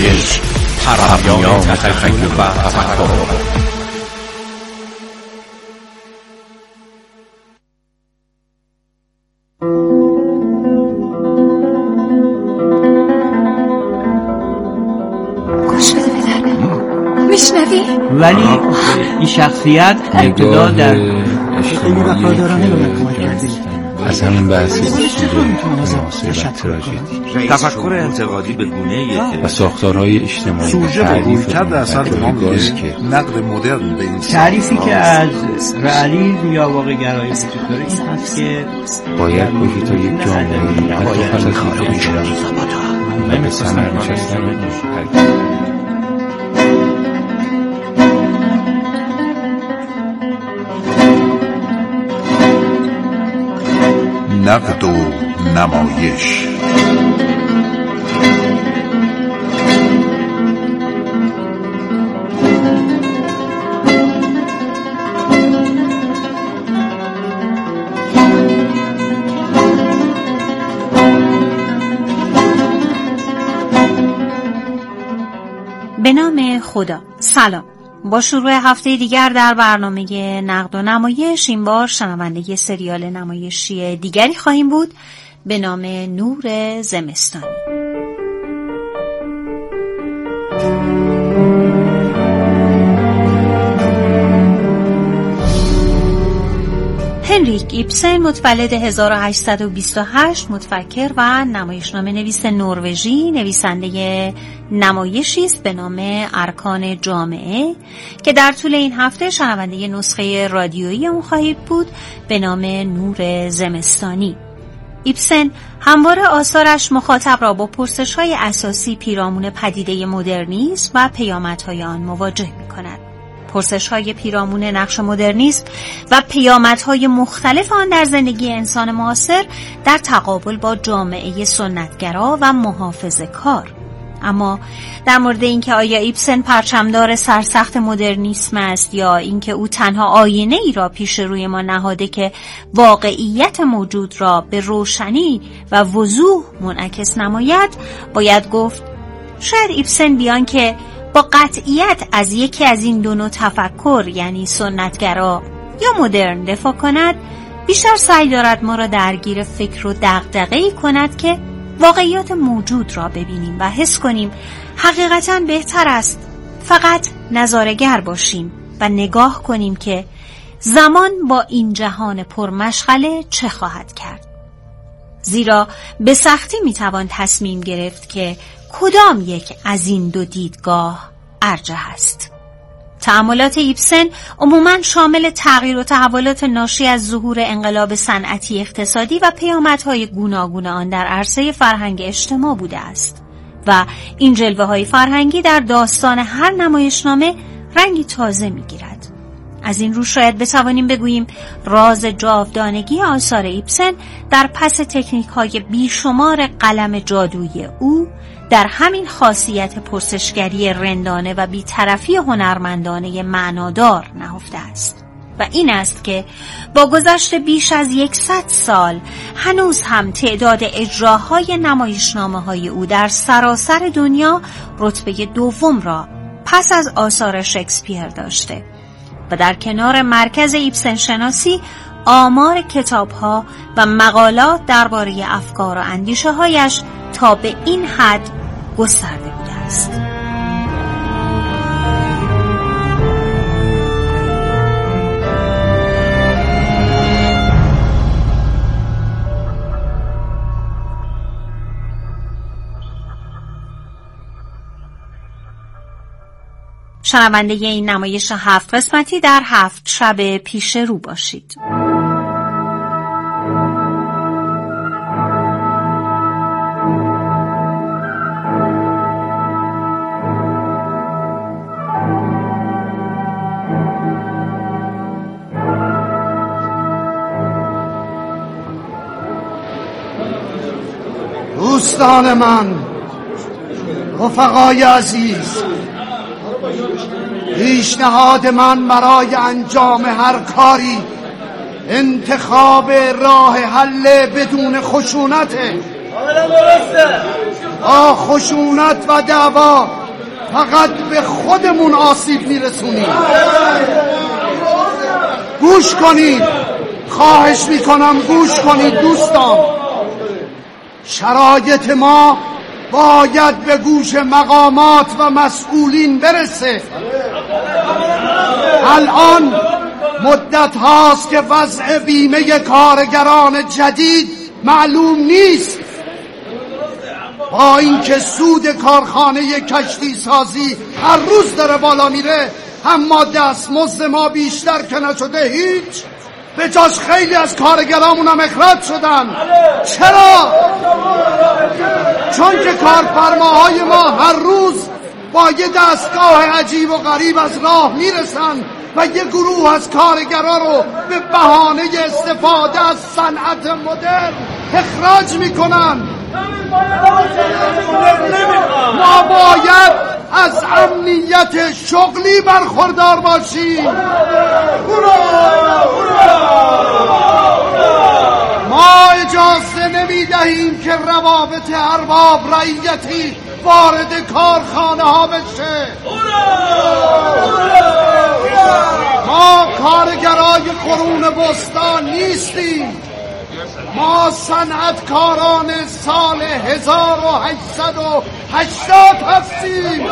نمایش، پرهمیان تخیل و تفکر. ولی این شخصیت ابتدا در از همین بحث مناسب تراژدی، تفکر انتقادی به گونه‌ای و ساختارهای اجتماعی، سوژه و رویکرد اثر ما که نقد مدرن به این تعریفی که از رئالیسم یا واقع گرایی وجود داره این هست که باید باشی تا یک جامعه حتی پس از خارج و به ثمر نشستن نقد و نمایش. به نام خدا. سلام. با شروع هفته دیگر در برنامه نقد و نمایش این بار شنونده سریال نمایشی دیگری خواهیم بود به نام نور زمستانی. هنریک ایبسن متولد 1828 متفکر و نمایشنامه نویس نروژی، نویسنده نمایشی است به نام ارکان جامعه که در طول این هفته شنونده نسخه رادیویی اون خواهید بود به نام نور زمستانی. ایبسن همواره آثارش مخاطب را با پرسش‌های اساسی پیرامون پدیده مدرنیسم و پیامدهای آن مواجه می‌کند. پرسش‌های پیرامون نقش مدرنیسم و پیامدهای مختلف آن در زندگی انسان معاصر در تقابل با جامعه سنتگرا و محافظه‌کار. اما در مورد اینکه آیا ایبسن پرچمدار سرسخت مدرنیسم است یا اینکه او تنها آینه ای را پیش روی ما نهاده که واقعیت موجود را به روشنی و وضوح منعکس نماید، باید گفت شاید ایبسن بیان که با قطعیت از یکی از این دو نوع تفکر یعنی سنتگرا یا مدرن دفاع کند، بیشتر سعی دارد ما را درگیر فکر و دغدغه‌ای کند که واقعیات موجود را ببینیم و حس کنیم حقیقتاً بهتر است فقط نظاره‌گر باشیم و نگاه کنیم که زمان با این جهان پرمشغله چه خواهد کرد. زیرا به سختی میتوان تصمیم گرفت که کدام یک از این دو دیدگاه ارجح است. تأملات ایبسن عموماً شامل تغییر و تحولات ناشی از ظهور انقلاب صنعتی اقتصادی و پیامدهای گوناگون آن در عرصه فرهنگ اجتماع بوده است و این جلوه‌های فرهنگی در داستان هر نمایشنامه رنگی تازه می‌گیرد. از این رو شاید بتوانیم بگوییم راز جاودانگی آثار ایبسن در پس تکنیک‌های بیشمار قلم جادویی او در همین خاصیت پرسشگری رندانه و بی‌طرفی هنرمندانه معنادار نهفته است و این است که با گذشت بیش از 100 سال هنوز هم تعداد اجراهای نمایشنامه‌های او در سراسر دنیا رتبه دوم را پس از آثار شکسپیر داشته و در کنار مرکز ایبسن شناسی آمار کتاب‌ها و مقالات درباره افکار و اندیشه‌هایش تا به این حد گسترده بوده است. شنونده این نمایش 7 قسمتی در 7 شب پیش رو باشید. دوستان من، رفقای عزیز، پیشنهاد من برای انجام هر کاری انتخاب راه حل بدون خشونته. با خشونت و دعوا فقط به خودمون آسیب میرسونیم. گوش کنید، خواهش میکنم گوش کنید دوستان. شرایط ما باید به گوش مقامات و مسئولین برسه. الان مدت هاست که وضع بیمه کارگران جدید معلوم نیست. با اینکه سود کارخانه کشتی سازی هر روز داره بالا میره، اما دستمزد ما بیشتر که نشده هیچ. به جاش خیلی از کارگرامون هم اخراج شدن. چرا؟ چون که کارفرماهای ما هر روز با یه دستگاه عجیب و غریب از راه میرسن و یه گروه از کارگرا رو به بهانه استفاده از صنعت مدرن اخراج میکنن. ما باید از امنیت شغلی برخوردار باشیم. ما اجازه نمیدهیم که روابط ارباب رعیتی وارد کارخانه ها بشه. ما کارگرای قرون بستان نیستیم. ما صنعتکاران سال 1880 هستیم.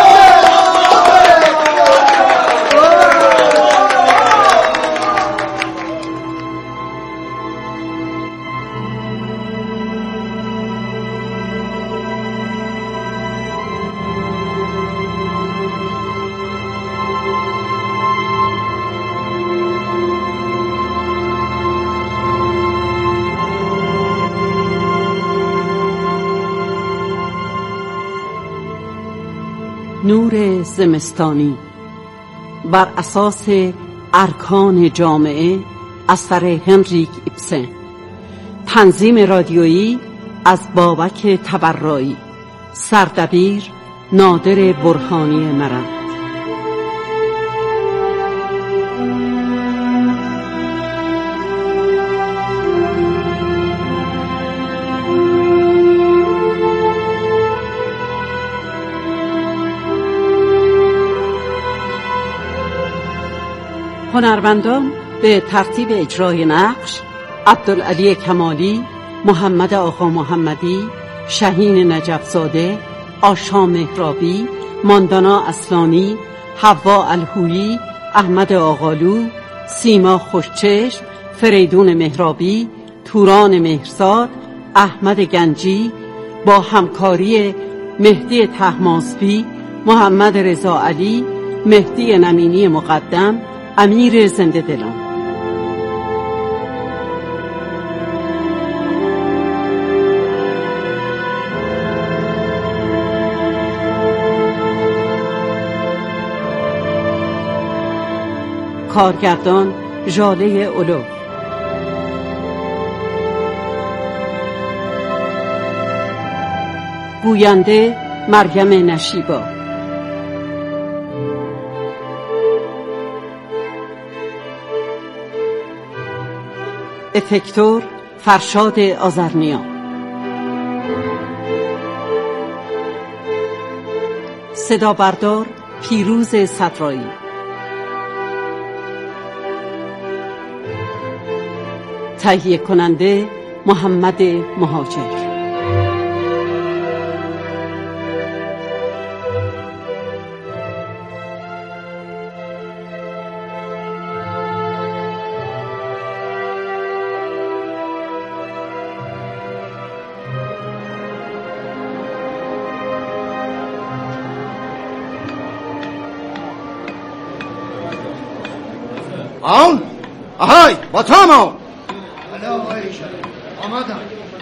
نور زمستانی بر اساس ارکان جامعه اثر هنریک ایبسن. تنظیم رادیویی از بابک تبرایی. سردبیر نادر برهانی مرم. هنرمندان به ترتیب اجرای نقش: عبدالعلی کمالی، محمد آقا محمدی، شهین نجفزاده، آشا مهرابی، ماندانا اصلانی، حوا الهویی، احمد آقالو، سیما خوشچشم، فریدون مهرابی، توران مهرزاد، احمد گنجی، با همکاری مهدی طهماسبی، محمد رضا علی، مهدی نمینی مقدم، امیر زنده دلان. کارگردان ژاله اولو. گوینده مریم نشیبا. افکتور فرشاد آذرنیا. صدا بردار پیروز صدرایی. تهیه کننده محمد مهاجر. آن آهای با تمام آمدم.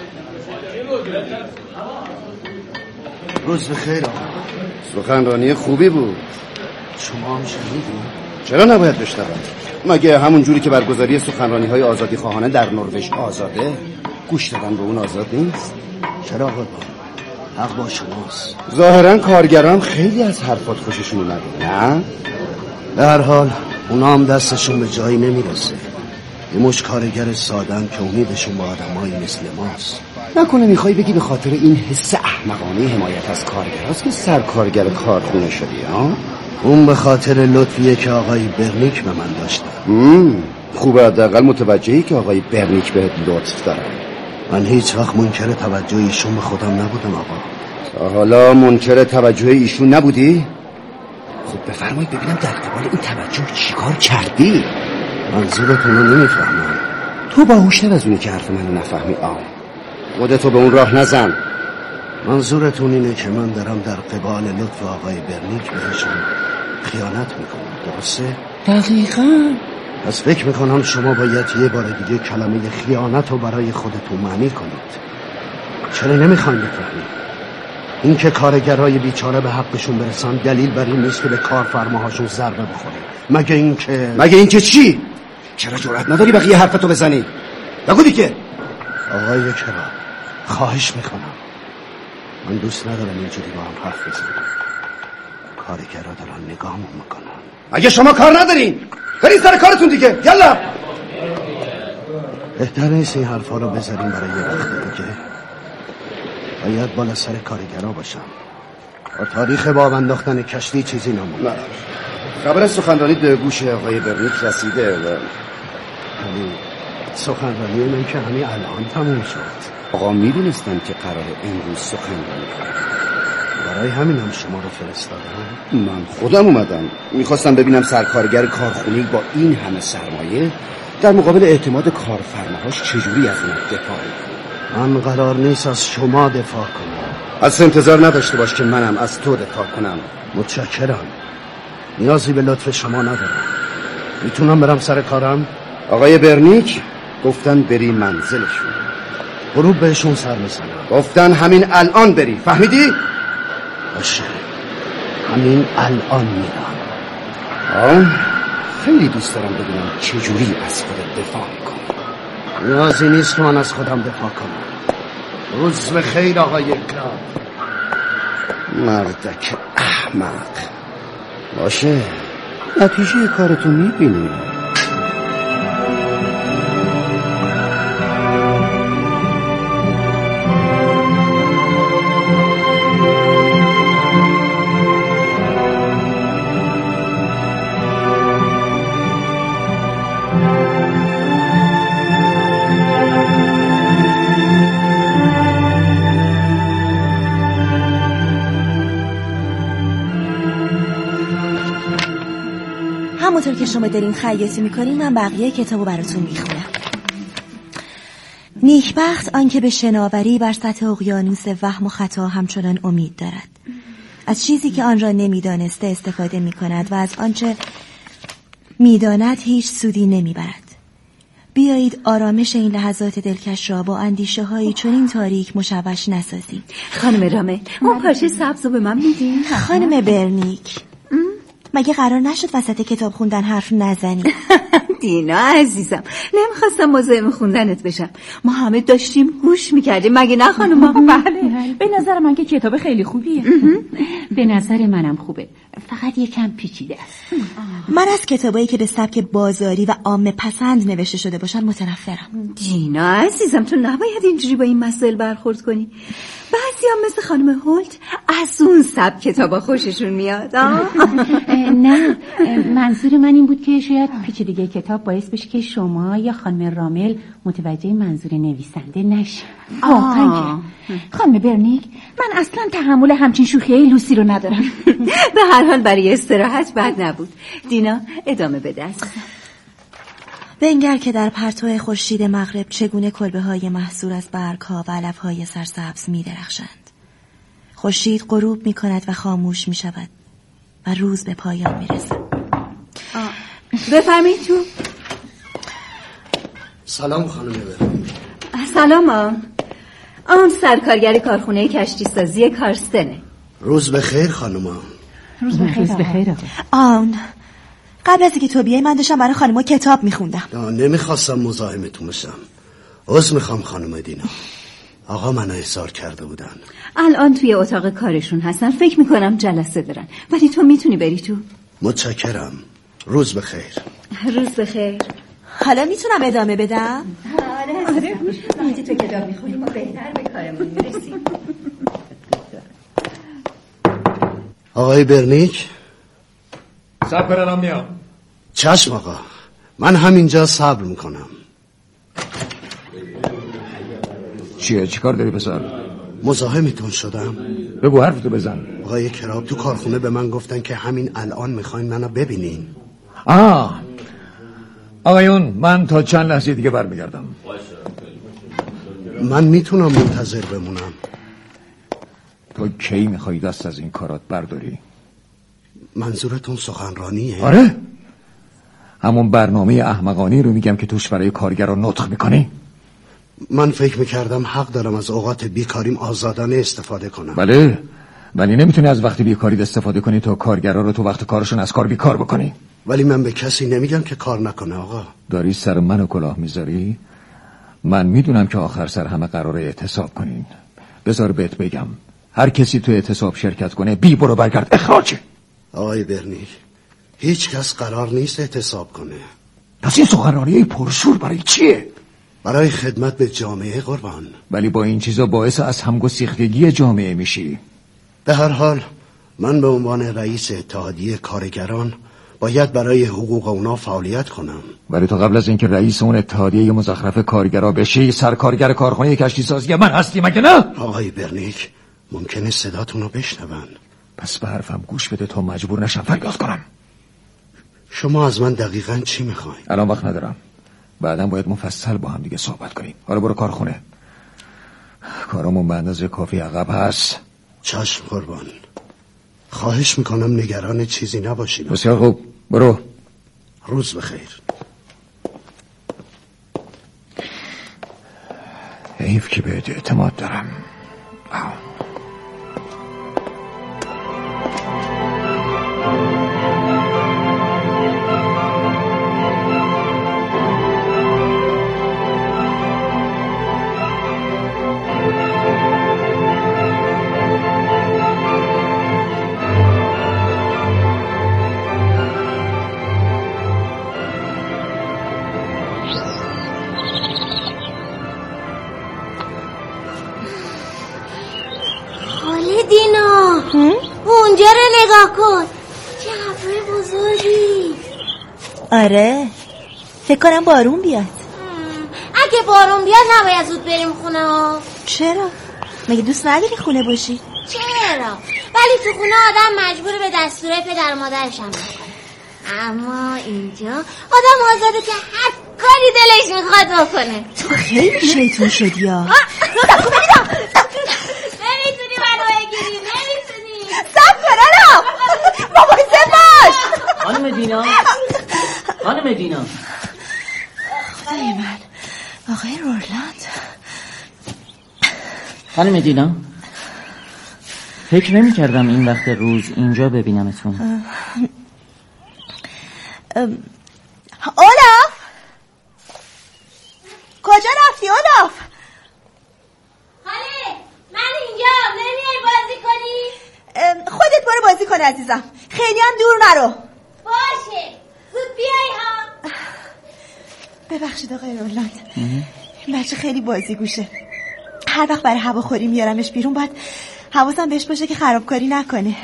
روز بخیر آقا. سخنرانی خوبی بود. شما هم شنیدین؟ چرا نباید بشنوم؟ مگه همون جوری که برگزاری سخنرانی های آزادی خواهانه در نروژ آزاده، گوش دادن به اون آزاد نیست؟ چرا آقا؟ حق با شماست. ظاهرا کارگران خیلی از حرفات خوششون اومده، نه؟ در حال اونا هم دستشون به جایی نمیرسه. یه مش کارگر سادن که امیدشون با آدمایی مثل ماست. نکنه میخوای بگی به خاطر این حس احمقانه حمایت از کارگراست که سرکارگر کارخونه شدی ها؟ اون به خاطر لطفیه که آقای برنیک به من داشته. خوبه حداقل متوجهی که آقای برنیک بهت لطف داره. من هیچ وقت منکر توجه ایشون به خودم نبودم آقا. تا حالا منکر توجه ایشون نبودی؟ خب بفرمایید ببینم در قبال این توجه چیکار کردی؟ منظورتون رو نمیفهمم. تو باهوشتر از اونی که حرف منو نفهمی خودتو به اون راه نزن. منظورتون اینه که من دارم در قبال لطف آقای برنیک بهشون خیانت میکنم، درسته؟ دقیقاً. پس فکر میکنم شما باید یه بار دیگه کلمه خیانت رو برای خودتون معنی کنید. چرا نمیخواین بفهمید؟ این که کارگرای بیچاره به حقشون برسن دلیل بر این نیست که به کارفرماهاشون ضربه بخوره. مگه اینکه چی؟ چرا جرأت نداری بقیه حرفتو بزنی؟ بگو دیگه. آقای کرام، خواهش میکنم، من دوست ندارم اینجوری با هم حرف بزنم. کارگرها دارن نگاهمون میکنن. اگه شما کار ندارین برید سر کارتون دیگه. یلا. بهتر نیست این حرفا رو بذاریم برای یه وقت دیگه. باید بالا سر کارگرها باشم. با تاریخ باب انداختن کشتی چیزی نمونده. خبر سخنرانی به گوش آقای برنیک رسیده و سخنرانی من که همین الان تموم شد. آقا میدونستم که قرار امروز سخنرانی کنم. برای همینم شما رو فرستادم. من خودم اومدم میخواستم ببینم سرکارگر کارخونه‌ای با این همه سرمایه در مقابل اعتماد کارفرماهاش چجوری از اون دفاع کنه. من قرار نیست از شما دفاع کنم. از انتظار نداشته باش که منم از تو دفاع کنم. متشکرم. نیازی به لطف شما ندارم. میتونم برم سر کارم؟ آقای برنیک گفتن بری منزلشون. غروب بهشون سر میزنم. گفتن همین الان بری، فهمیدی؟ باشه، همین الان میرم. خیلی دوست دارم بدونم چجوری از خودت دفاع میکنی. نیازی نیست که من از خودم دفاع کنم. روز به خیر آقای اکرام. مردک احمق. باشه، نتیجه کارتو میبینی. همونطور که شما دارین خیاطی میکنین من بقیه کتابو براتون میخونم. نیکبخت آن که به شناوری بر سطح اقیانوس وهم و خطا همچنان امید دارد. از چیزی که آن را نمیدانسته استفاده میکند و از آنچه میداند هیچ سودی نمیبرد. بیایید آرامش این لحظات دلکش را با اندیشه هایی چنین تاریک مشوش نسازیم. خانم رامل، اون پارچه سبز رو به من میدین؟ خانم برنیک، مگه قرار نشد وسط کتاب خوندن حرف نزنی؟ دینا عزیزم، نمیخواستم مزاحم خوندنت بشم. ما همه داشتیم گوش میکردیم، مگه نه خانم؟ بله، به نظر من که کتاب خیلی خوبیه. به نظر منم خوبه، فقط یکم پیچیده است. من از کتابایی که به سبک بازاری و عامه پسند نوشته شده باشن متنفرم. دینا عزیزم، تو نباید اینجوری با این مسائل برخورد کنی. بعضی هم مثل خانم هولت از اون سبک کتابا خوششون میاد. نه، منظور من این بود که شاید پیچیدگی کتاب باعث بشه که شما یا خانم رامل متوجه منظور نویسنده نشین. واقعا خانم برنیک، من اصلا تحمل همچین شوخیای لوسی رو ندارم. به هر حال برای استراحت بد نبود. دینا ادامه بده عزیزم. بنگر که در پرتو خورشید مغرب چگونه کلبه‌های محصور از برگ‌ها و علف‌های سرسبز می‌درخشند. خورشید غروب می‌کند و خاموش می‌شود و روز به پایان می‌رسد. بفرمایید تو. سلام خانم برنیک. سلام آن سرکارگر کارخونه کشتی سازی کارستنه. روز بخیر خانم. روز بخیر. آن قبل از اینکه تو بیای من داشتم برای خانم‌ها کتاب می‌خوندم. نمیخواستم مزاحمتون بشم. عذر میخوام خانم دینا. آقا منو احضار کرده بودن. الان توی اتاق کارشون هستن، فکر میکنم جلسه دارن، ولی تو میتونی بری تو. متشکرم. روز بخیر. روز بخیر. حالا میتونم ادامه بدم؟ آره وقتی تو کتاب میخونی ما بهتر به کارمون میرسیم. آقای برنیک صبر کنم میام. چشم آقا، من همینجا صبر میکنم. چیه؟ چی کار داری پسر؟ مزاحمتون شدم؟ بگو حرفتو بزن. آقای کراب تو کارخونه به من گفتن که همین الان میخواین منو ببینین. آقایون من تا چند لحظه دیگه برمیگردم. من میتونم منتظر بمونم. تو کی میخوای دست از این کارات برداری؟ منظورتون سخنرانیه؟ آره، همون برنامه احمقانی رو میگم که توش برای کارگران نطق میکنی. من فکر میکردم حق دارم از اوقات بیکاریم آزادانه استفاده کنم. بله، ولی نمیتونی از وقت بیکاری استفاده کنی تا کارگرا رو تو وقت کارشون از کار بیکار بکنی. ولی من به کسی نمیگم که کار نکنه آقا. داری سر منو کلاه میذاری؟ من میدونم که آخر سر همه قراره اعتصاب کنین. بذار بهت بگم هر کسی تو اعتصاب شرکت کنه بی برو برگرد اخراجه. آقای برنیک هیچ کس قرار نیست اعتصاب کنه. پس این سخنرانی پرشور برای چیه؟ برای خدمت به جامعه قربان. ولی با این چیزا باعث از همگسیختگی جامعه میشی. به هر حال من به عنوان رئیس اتحادیه کارگران باید برای حقوق اونا فعالیت کنم. ولی تو قبل از اینکه رئیس اون اتحادیه مزخرف کارگرا بشی سرکارگر کارخانه کشتی سازی من هستی مگه نه؟ آقای برنیک ممکنه صداتون رو بشنون. پس به حرفم گوش بده تا مجبور نشم فریاد کنم. شما از من دقیقاً چی میخواین؟ الان وقت ندارم، بعداً باید مفصل با هم دیگه صحبت کنیم. حالا برو کارخونه، کارامون به اندازه کافی عقب هست. چشم قربان، خواهش میکنم نگران چیزی نباشید. بسیار خوب، برو. روز بخیر. حیف که بهت اعتماد دارم. اونجا رو نگاه کن، چه ابرهای بزرگی. آره فکر کنم بارون بیاد. اگه بارون بیاد نباید زود بریم خونه ها. چرا؟ مگه دوست نداری خونه باشی؟ چرا؟ ولی تو خونه آدم مجبور به دستور پدر مادرش هم بکنه. اما اینجا آدم آزاده که هر کاری دلش میخواد بکنه. تو خیلی شیطون شدی یا نمیتونی منو بگیری، نمیتونی. سب کنم مواظب باش. خانم دینا خدای من، آقای رولند. خانم دینا فکر نمی کردم این وقت روز اینجا ببینمتون. اولاف کجا رفتی اولاف؟ خاله من اینجا، نمیای بازی کنی؟ خودت برو بازی کن عزیزم، خیلی هم دور نرو. باشه زود بیای ها. ببخشید آقای رولند، این بچه خیلی بازی گوشه. هر وقت برای هواخوری میارمش بیرون باید حواسم بهش باشه که خرابکاری نکنه.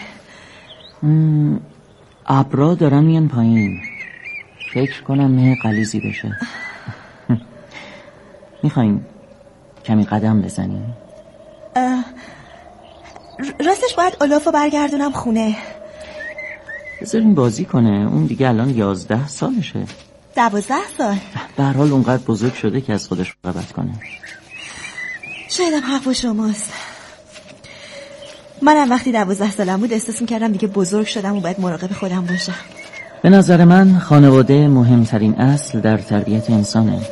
ابرا دارن میان پایین، فکر کنم مه غلیظی بشه. میخوایم کمی قدم بزنیم؟ راستش باید اولافو برگردونم خونه. بذاریم بازی کنه، اون دیگه الان 11 سالشه. 12 سال؟ به هر حال اونقدر بزرگ شده که از خودش مراقبت کنه. شاید هم حق با شماست. منم وقتی 12 سالم بود احساس می‌کردم دیگه بزرگ شدم و باید مراقب خودم باشم. به نظر من خانواده مهمترین اصل در تربیت انسانه.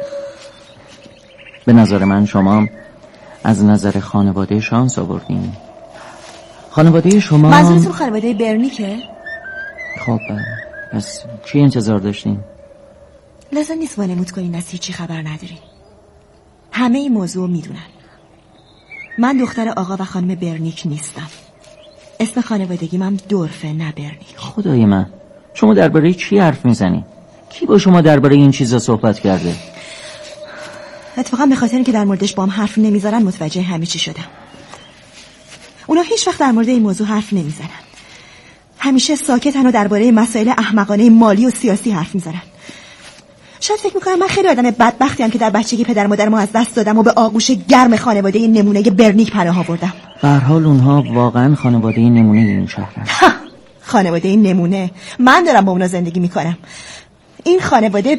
به نظر من شما از نظر خانواده شانس آوردین. خانواده شما منظورتون خانواده برنیکه؟ خب پس چی انتظار داشتین؟ لازم نیست وانمود کنین از هیچی خبر ندارین. همه این موضوع میدونن. من دختر آقا و خانم برنیک نیستم. اسم خانوادگیم هم دورفه نه برنیک. خدای من، شما درباره چی حرف میزنی؟ کی با شما درباره این چیزا صحبت کرده؟ اتفاقا به خاطر اینکه در موردش با هم حرف نمیزنن متوجه همه چی شدم. اونا هیچ وقت در مورد این موضوع حرف نمیزنن. همیشه ساکتن و درباره مسائل احمقانه مالی و سیاسی حرف میزنن. شاید فکر میکنم من خیلی آدم بدبختیم که در بچگی پدر مادرمو از دست دادم و به آغوش گرم خانواده نمونه برنیک پناه آوردم. به هر حال اونها واقعا خانواده نمونه این شهرن. خانواده نمونه؟ من دارم با اونا زندگی میکنم. این خانواده،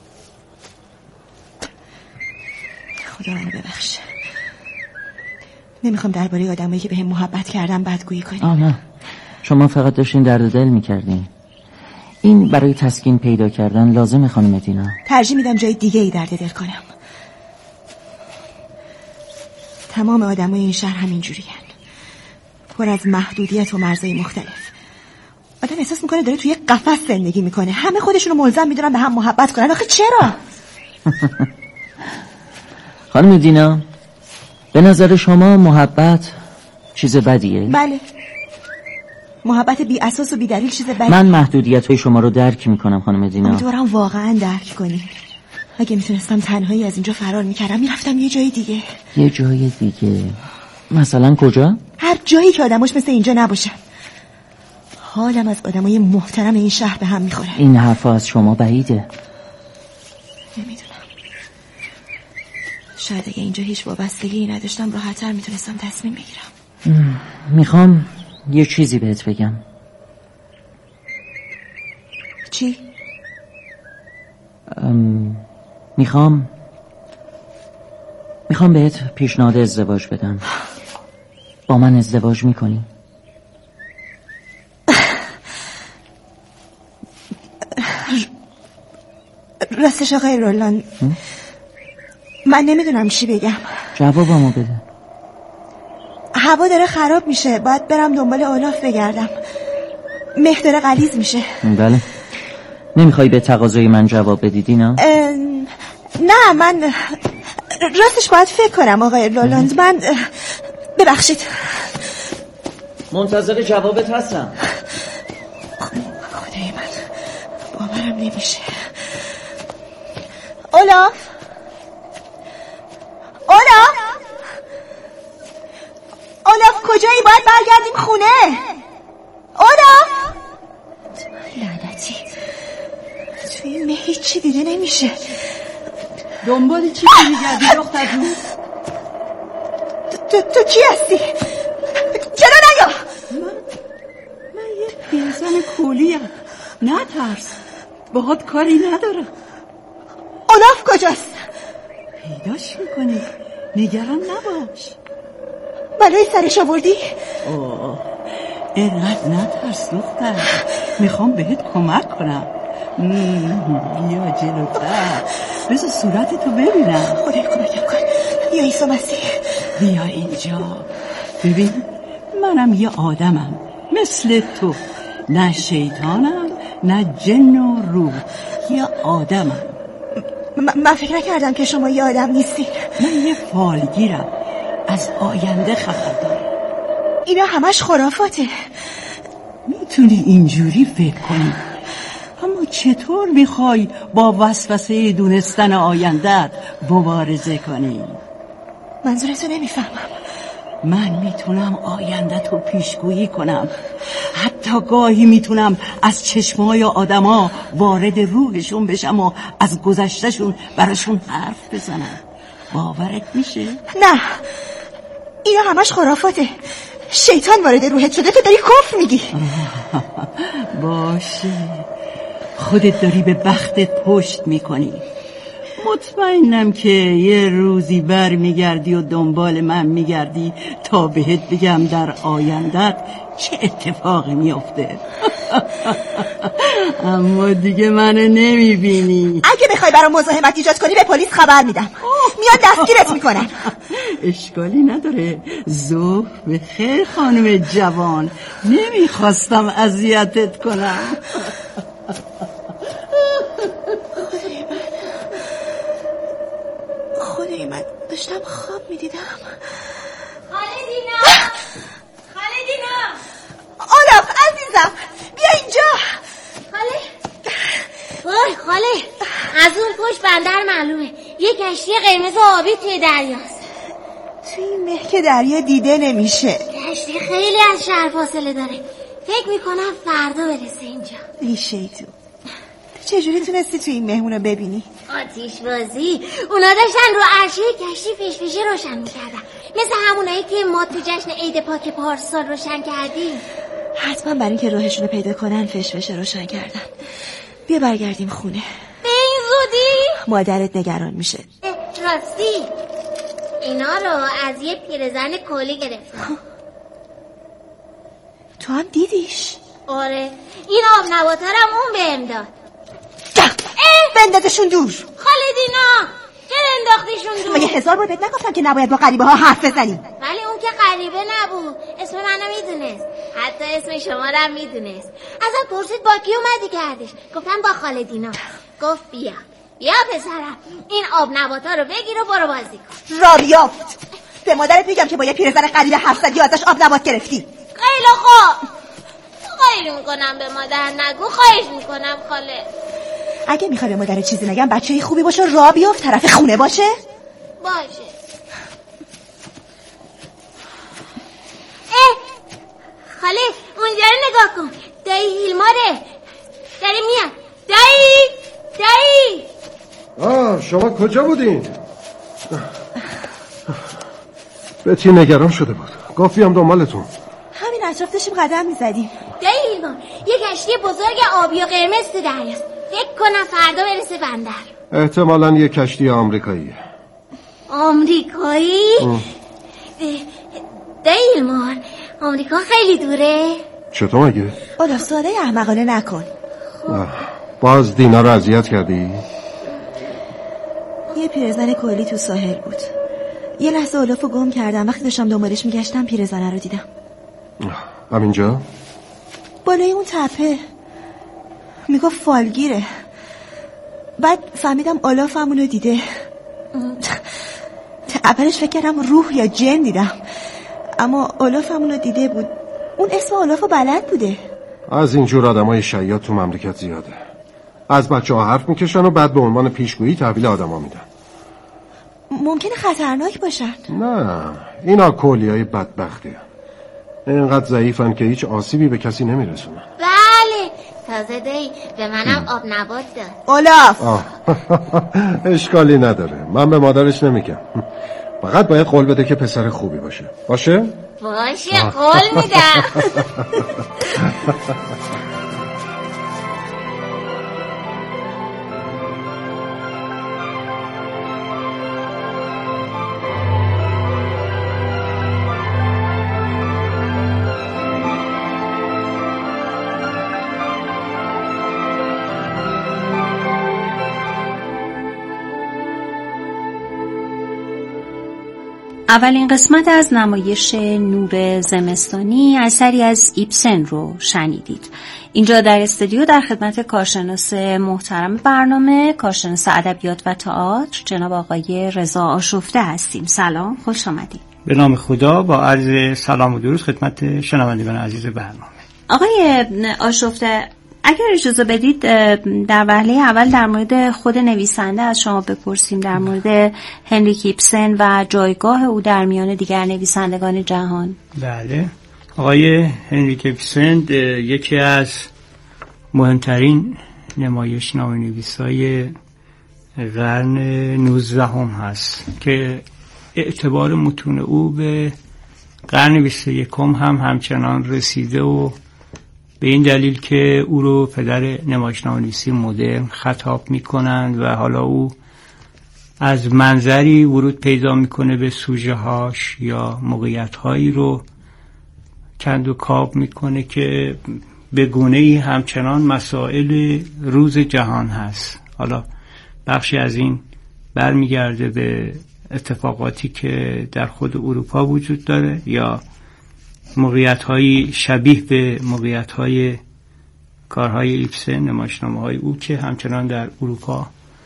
خدا منو ببخش، نمیخوام درباره آدمایی که بهم محبت کردن بدگویی کنی. نه، شما فقط داشتین درد دل میکردین. این برای تسکین پیدا کردن لازمه خانم دینا. ترجیح میدم جای دیگه ای درد دل کنم. تمام آدمای این شهر همینجوری هن. پر از محدودیت و مرزهای مختلف. آدم احساس میکنه داره توی قفس زندگی میکنه. همه خودشونو ملزم میدونن به هم محبت کنن. آخه چرا؟ خانم دینا، به نظر شما محبت چیز بدیه؟ بله، محبت بی اساس و بی دلیل چیز بدیه. من محدودیت‌های شما رو درک میکنم خانم دینا. امیدوارم واقعا درک کنی. اگه میتونستم تنهایی از اینجا فرار میکردم میرفتم یه جای دیگه. یه جای دیگه؟ مثلا کجا؟ هر جایی که آدماش مثل اینجا نباشن. حالم از آدمای محترم این شهر به هم میخوره. این حرفا از شما بعیده. نمیدونم، شاید اگه اینجا هیچ وابستگی نداشتم راحت‌تر میتونستم تصمیم بگیرم. میخوام یه چیزی بهت بگم. چی؟ میخوام بهت پیشنهاد ازدواج بدم. با من ازدواج میکنی؟ راستش آقای رولان، من نمیدونم چی بگم. جوابمو بده. هوا داره خراب میشه، باید برم دنبال آلاف بگردم. مه داره غلیظ میشه. بله. نمیخوای به تقاضای من جواب بدی دینا؟ نه، من راستش باید فکر کنم آقای رولند. من ببخشید. منتظر جوابت هستم. خدای من، باورم نمیشه. اولاف کجایی؟ باید برگردیم خونه. اولاف لعنتی، توی مه هیچی دیده نمیشه. دنبال چی میگردی دختر جون؟ تو کی هستی؟ چرا نیا؟ من یه پیرزن کولیم. نترس، باهات کاری ندارم. اولاف کجاست؟ پیداش میکنی، نگران نباش. بلای سرش آوردی؟ اینقدر نترس دختر، میخوام بهت کمک کنم. بیا جلوتر، بذار صورتتو ببینم. خدای کمکم کن یا عیسی مسیح. بیا اینجا ببین، منم یه آدمم مثل تو، نه شیطانم نه جن و روح، یه آدمم. من فکر نکردم که شما یه آدم نیستی. من یه فالگیرم، از آینده خبر دارم. اینا همش خرافاته. میتونی اینجوری فکر کنی، اما چطور میخوای با وسوسه دونستن آینده‌ات مبارزه کنی؟ منظورتو نمیفهمم. من میتونم آینده‌تو پیشگویی کنم. حتی گاهی میتونم از چشمای آدما وارد روحشون بشم و از گذشتهشون براشون حرف بزنم. باورت میشه؟ نه، اینا همش خرافاته. شیطان وارد روحت شده، تو داری کفر میگی. باشه، خودت داری به بختت پشت میکنی. مطمئنم که یه روزی بر میگردی و دنبال من میگردی تا بهت بگم در آیندت چه اتفاقی میفته. اما دیگه منو نمیبینی. اگه بخوای برام مزاحمت ایجاد کنی به پلیس خبر میدم، میان دستگیرت میکنن. اشکالی نداره. ظهر به خیر خانم جوان، نمیخواستم اذیتت کنم. خدای من داشتم خواب میدیدم. خاله دینا اولاف عزیزم بیا اینجا. خاله، وای خاله، از اون پشت بندر معلومه. یه کشتی قرمز و آبی توی دریاست. توی این مه که دریا دیده نمیشه. کشتی خیلی از شهر فاصله داره. فکر میکنم فردا برسه اینجا. بیشیطون تو چجوری تونستی توی این مهمونو ببینی؟ آتیش بازی. اونا داشتن رو عرشه کشتی فشفشه روشن میکردن، مثل همونایی که ما تو جشن عید پاک پارسال روشن کردیم. حتما برای اینکه راهشونو پیدا کنن فشفشه روشن کردن. بیا برگردیم خونه. به این زودی؟ مادرت نگران میشه. راستی اینا رو از یه پیرزن کلی گرفتم. تو هم دیدیش؟ آره، این آب نباتارم اون بهم داد. بندازشون دور. خالدینا چرا انداختیشون دور؟ مگه 1000 بار بهت نگفتم که نباید با غریبه ها حرف بزنی؟ ولی اون که غریبه نبود، اسم منو میدونست، حتی اسم شما رو هم میدونست. ازم پرسید با کی اومدی کردش، گفتم با خالدینا. گفت بیا پسرم، این آب نباتا رو بگیر و برو بازی کن. را بیافت. به مادرت میگم که با یه پیرزن غریبه حرف زدی و ازش آب نبات گرفتی. خیلی خوب، خواهی میکنم به مادر نگو، خواهش میکنم خاله. اگه میخوای به مادر چیزی نگم بچه خوبی باشه، را بیافت طرف خونه باشه. خاله اونجا رو نگاه کن، دایی هیلماره داره میاد. دایی شما کجا بودین؟ بتی نگران شده بود، گفت بیام دنبالتون. همین اطراف داشتیم قدم میزدیم. دایی هیلمان یه کشتی بزرگ آبی و قرمز تو دریاست، فکر کنم فردا برسه بندر. احتمالاً یه کشتی آمریکاییه. آمریکایی؟ دایی هیلمان آمریکا خیلی دوره؟ چطور مگه؟ اولاف سواله احمقانه نکن. باز دینا رو اذیت کردی؟ یه پیرزن کلی تو ساحل بود. یه لحظه اولافو گم کردم، وقتی داشتم دنبالش میگشتم پیرزنه رو دیدم. همینجا؟ بالای اون تپه. میگفت فالگیره. بعد فهمیدم اولاف همونو دیده. اولش فکر کردم روح یا جن دیدم، اما اولاف همونو دیده بود. اون اسم اولافو بلد بوده. از اینجور آدمای شیاد تو مملکت زیاده. از بچه‌ها حرف میکشن و بعد به عنوان پیشگویی تحویل آدما میدن. ممکنه خطرناک باشن. نه، اینا کلیای بدبختی اینقدر ضعیفن که هیچ آسیبی به کسی نمیرسونن. بله، تازه دی به منم آب نبات داد. اولاف اشکالی نداره، من به مادرش نمیگم. فقط باید قول بده که پسر خوبی باشه. باشه قول میدم. اولین قسمت از نمایش نور زمستانی اثری از ایبسن رو شنیدید. اینجا در استودیو در خدمت کارشناس محترم برنامه، کارشناس ادبیات و تئاتر جناب آقای رضا آشفته هستیم. سلام، خوش آمدید. به نام خدا، با عرض سلام و درود خدمت شنوندگان عزیز برنامه. آقای آشفته، اگر اجازه بدید در وهله اول در مورد خود نویسنده از شما بپرسیم، در مورد هنریک ایبسن و جایگاه او در میان دیگر نویسندگان جهان. بله، آقای هنریک ایبسن یکی از مهمترین نمایشنامه‌نویسای قرن 19 هست که اعتبار متون او به قرن 21 هم همچنان رسیده و به این دلیل که او رو پدر نمایشنامه‌نویسی مدرن خطاب میکنند و حالا او از منظری ورود پیدا میکنه به سوژه هاش یا موقعیت هایی رو کند و کاب میکنه که به گونه‌ای همچنان مسائل روز جهان هست. حالا بخشی از این برمیگرده به اتفاقاتی که در خود اروپا وجود داره یا موقعیت‌های شبیه به موقعیت‌های کارهای ایبسن، نمایشنامه‌های او که همچنان در اروپا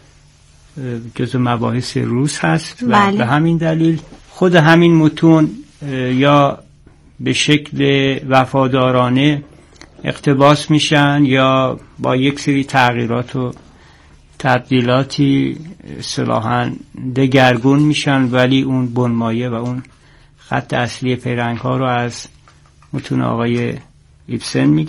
جزو مباحث روز هست. بله. و به همین دلیل خود همین متون یا به شکل وفادارانه اقتباس میشن یا با یک سری تغییرات و تبدیلاتی اصطلاحاً دگرگون میشن، ولی اون بنمایه و اون خط اصلی پیرنگ ها رو از متون آقای ایبسن میگیرن.